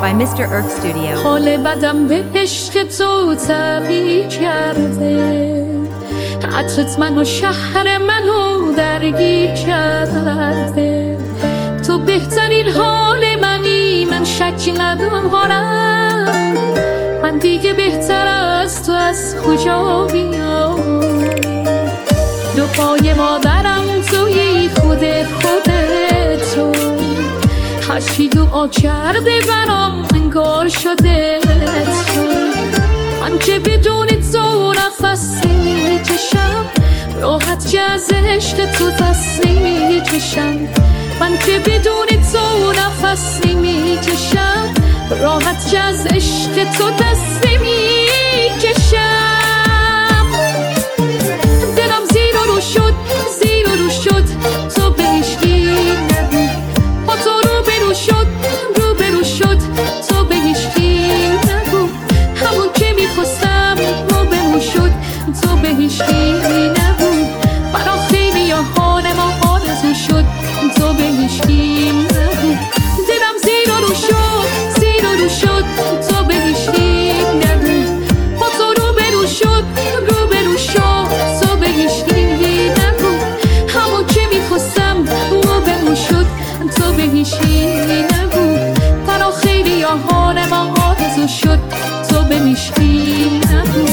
by Mr. Irk Studio. حال بدم به عشق تو تغییر کرده، عطرت منو شهر منو درگیر کرده. تو بهترین حال منی، من شکی ندارم، من دیگه بهتر از تو از کجا بیام. دو پای مادرم توی خودتو، هرچی دعا کرده برام انگار شده تو. من که بدون تو نفس نمیکشم، راحت که از عشق تو دست نمیکشم. من که بدون تو نفس نمیکشم، راحت که از عشق تو دست نمیکشم. دلم زیر و رو شد، زیر و رو شد، تو به هیچکی نگو. با تو روبرو شد، روبرو شد، تو به هیچکی نگو. همون که میخواستم روبرو شد، تو به هیچکی نگو. برا خیلی حال ما آرزو شد، تو به هیچکی نگو. دلم زیر و رو شد، زیر و رو شد، تو به هیچکی نگو. با تو روبرو شد، روبرو شد، تو به هیچکی نگو. همون که میخواستم روبرو شد، تو به هیچکی نگو. برا خیلی حال ما آرزو شد، تو به هیچکی نگو.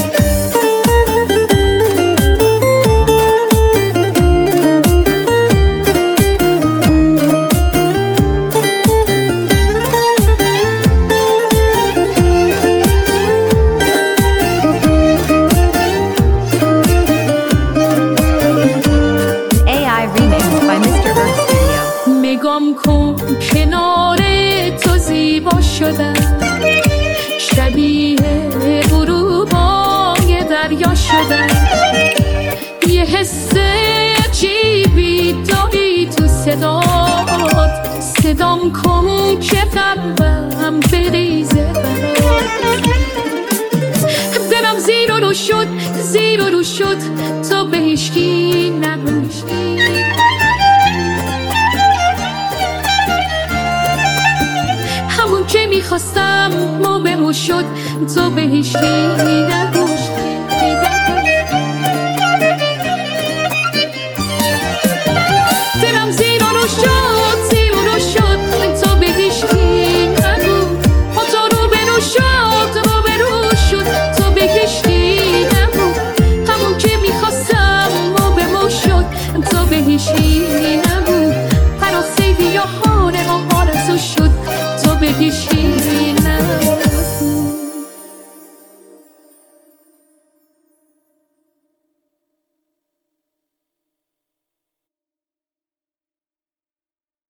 نگام کن کنار تو زیبا شدم، شبیه غروبای دریا شدم. یه حس عجیبی داری تو صدات، صدام کن که قلبم بریزه برات. دلم زیر و رو شد، زیر و رو شد، تو به هیچکی نگو. همون که میخواستم روبرو شد، تو به هیچکی نگو. دلم زیر و رو شد، زیر و رو شد، تو به هیچکی نگو. با تو روبرو شد، روبرو شد، تو به هیچکی نگو. همون که میخواستم روبرو شد، تو به هیچکی نگو. برا خیلی حال ما آرزو شد، تو به هیچکی